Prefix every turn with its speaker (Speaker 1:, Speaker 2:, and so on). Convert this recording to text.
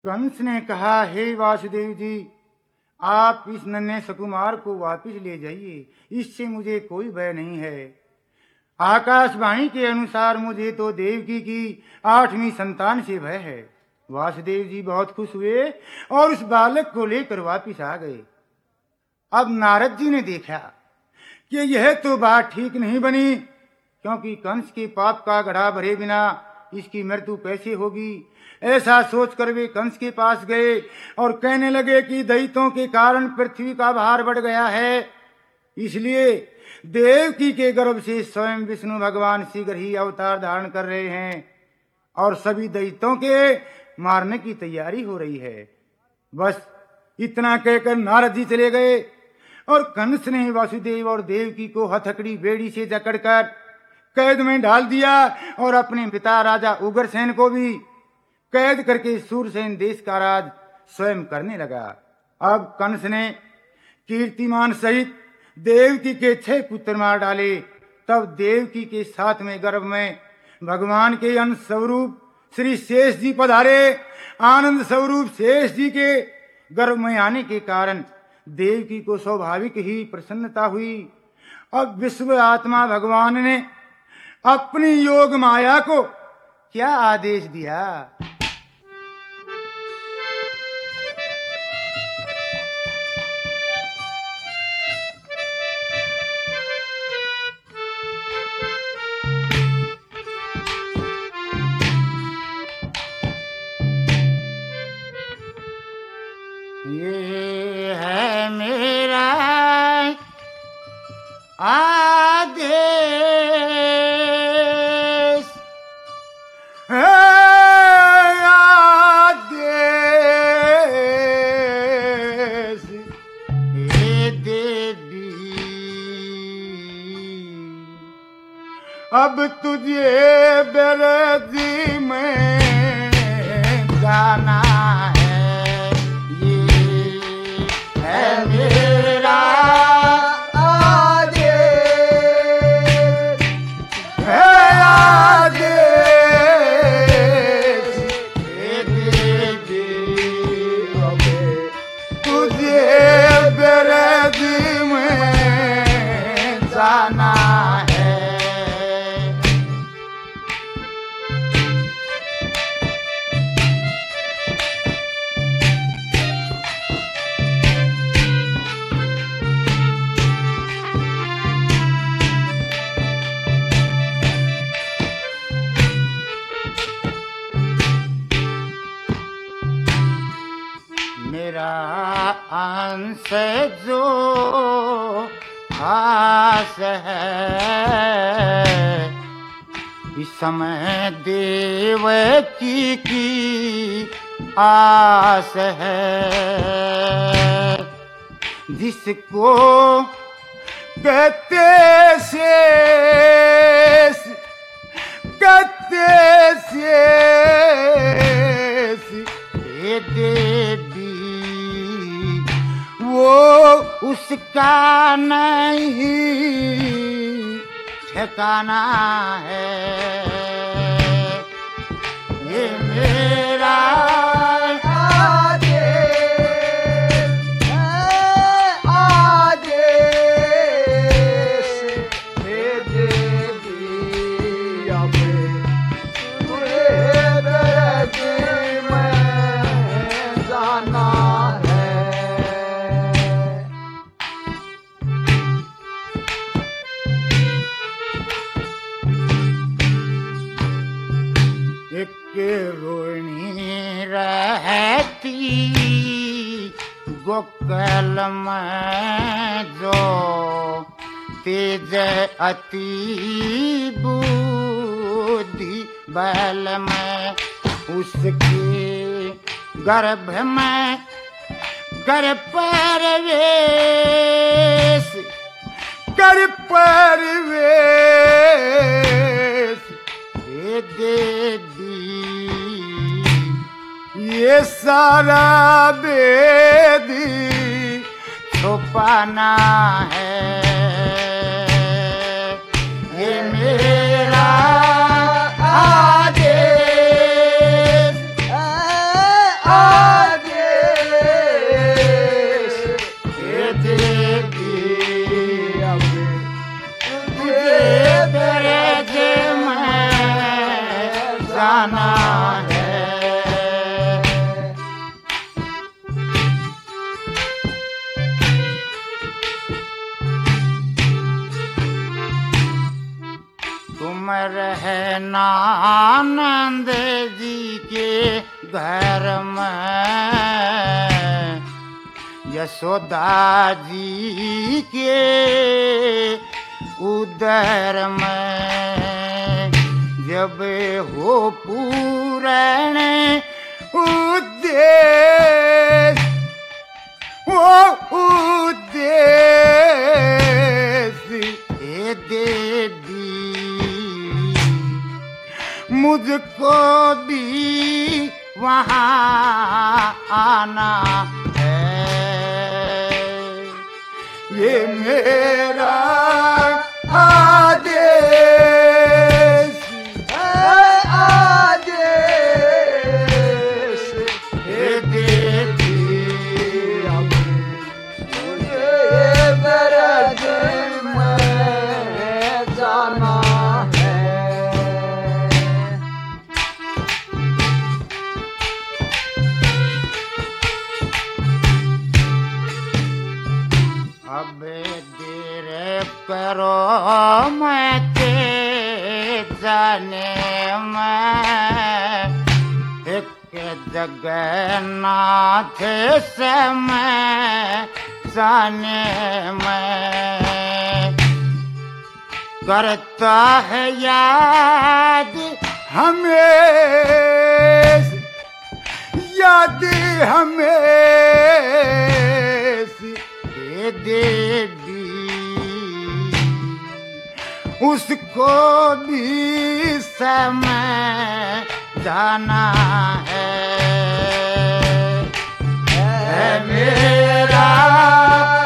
Speaker 1: कंस ने कहा, हे वासुदेव जी, आप इस नन्हे सुकुमार को वापिस ले जाइए, इससे मुझे कोई भय नहीं है। आकाशवाणी के अनुसार मुझे तो देवकी की 8वीं संतान से भय है। वासुदेव जी बहुत खुश हुए और उस बालक को लेकर वापिस आ गए। अब नारद जी ने देखा कि यह तो बात ठीक नहीं बनी, क्योंकि कंस के पाप का गड्ढा भरे बिना इसकी मृत्यु कैसे होगी। ऐसा सोचकर वे कंस के पास गए और कहने लगे कि दैत्यों के कारण पृथ्वी का भार बढ़ गया है, इसलिए देवकी के गर्भ से स्वयं विष्णु भगवान शीघ्र ही अवतार धारण कर रहे हैं और सभी दैत्यों के मारने की तैयारी हो रही है। बस इतना कहकर नारद जी चले गए और कंस ने वासुदेव और देवकी को हथकड़ी बेड़ी से जकड़कर कैद में डाल दिया और अपने पिता राजा उग्रसेन को भी कैद करके सूरसेन देश का राज स्वयं करने लगा। अब कंस ने कीर्तिमान सहित देवकी के 6 पुत्र मार डाले। तब देवकी के 7वें गर्भ में भगवान के अंश स्वरूप श्री शेष जी पधारे। आनंद स्वरूप शेष जी के गर्भ में आने के कारण देवकी को स्वाभाविक ही प्रसन्नता हुई। अब विश्व आत्मा भगवान ने अपनी योग माया को क्या आदेश दिया। ये है मेरा आदेश, है आदेश, हे देवी, अब तुझे बेरजी में जाना मेरा आदेश, है आदेश, हे देवी, तुझे बेरजी में जाना है। मेरा अंश जो खास है, इस समय देवकी की आस है, जिसको कहते शेष, कहते शेष, हे देवी, वो उसका नहीं ठिकाना है। ये मेरा आदेश, है आदेश, हे देवी, अब तुझे बेरजी में जाना है। एक रोहिणी रहती गोकुल में, जो तेज अति बुद्धि बल में, उसके गर्भ में कर परवेश, कर परवेश, हे देवी, ये सारा वेदी छुपाना है। ये मेरा आदेश, आदेश। घर में यशोदा जी के उदर में जब हो पूर्ण उद्देश्य वो उद्देश्य हे देवी मुझको भी वहाँ आना है ये मेरा आदेश है आदेश हे देवी मुझे ब्रज में जाना अब देर करो मैं के जाने में एक जगन्नाथ से मैं जाने में करता है याद हमें याद हमें देवी उसको भी समय जाना है मेरा